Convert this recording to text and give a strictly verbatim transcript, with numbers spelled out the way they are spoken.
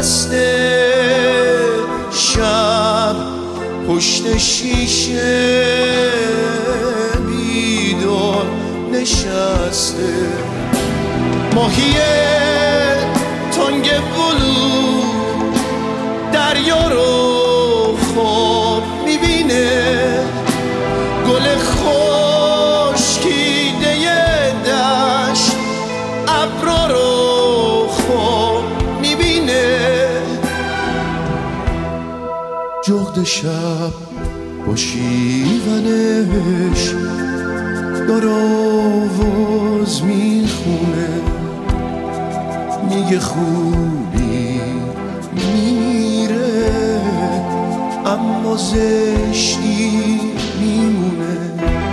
بسته، شب پشت شیشه بیدار نشسته. ماهی تنگ بلو دریا رو خواب میبینه، گل خشکیده دشت ابرا رو خواب میبینه. جغد شب با شیونش دار آواز میخونه، میگه خوبی میره اما زشتی میمونه.